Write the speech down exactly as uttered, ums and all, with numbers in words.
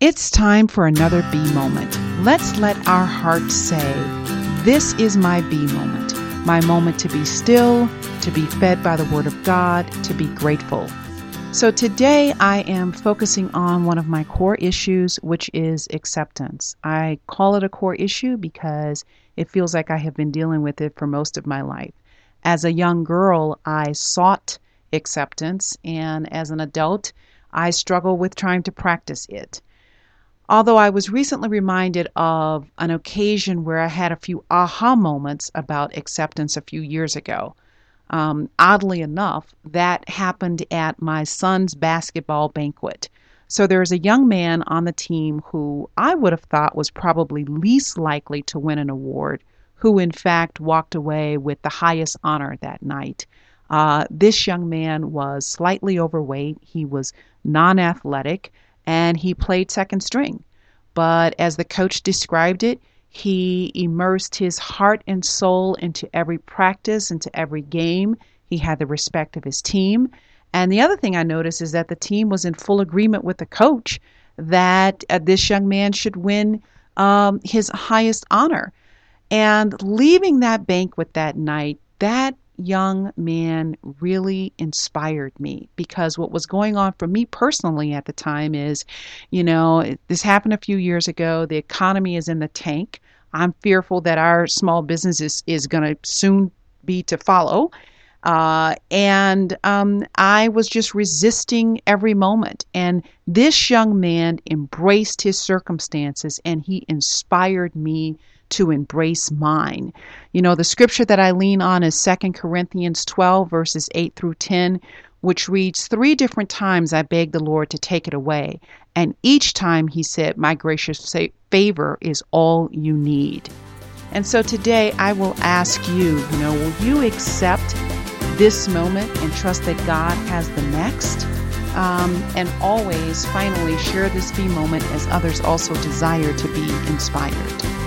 It's time for another B moment. Let's let our hearts say, this is my B moment. My moment to be still, to be fed by the Word of God, to be grateful. So today I am focusing on one of my core issues, which is acceptance. I call it a core issue because it feels like I have been dealing with it for most of my life. As a young girl, I sought acceptance, and as an adult, I struggle with trying to practice it. Although I was recently reminded of an occasion where I had a few aha moments about acceptance a few years ago. Um, oddly enough, that happened at my son's basketball banquet. So there's a young man on the team who I would have thought was probably least likely to win an award, who in fact walked away with the highest honor that night. Uh, this young man was slightly overweight. He was non-athletic, and he played second string. But as the coach described it, he immersed his heart and soul into every practice, into every game. He had the respect of his team. And the other thing I noticed is that the team was in full agreement with the coach that uh, this young man should win um, his highest honor. And leaving that banquet that night, that young man really inspired me, because what was going on for me personally at the time is, you know, this happened a few years ago. The economy is in the tank. I'm fearful that our small business is, is going to soon be to follow. Uh, and um, I was just resisting every moment. And this young man embraced his circumstances, and he inspired me to embrace mine. You know, the scripture that I lean on is Second Corinthians twelve, verses eight through ten, which reads, three different times I begged the Lord to take it away. And each time he said, my gracious favor is all you need. And so today I will ask you, you know, will you accept this moment and trust that God has the next? Um, and always, finally, share this B moment as others also desire to be inspired.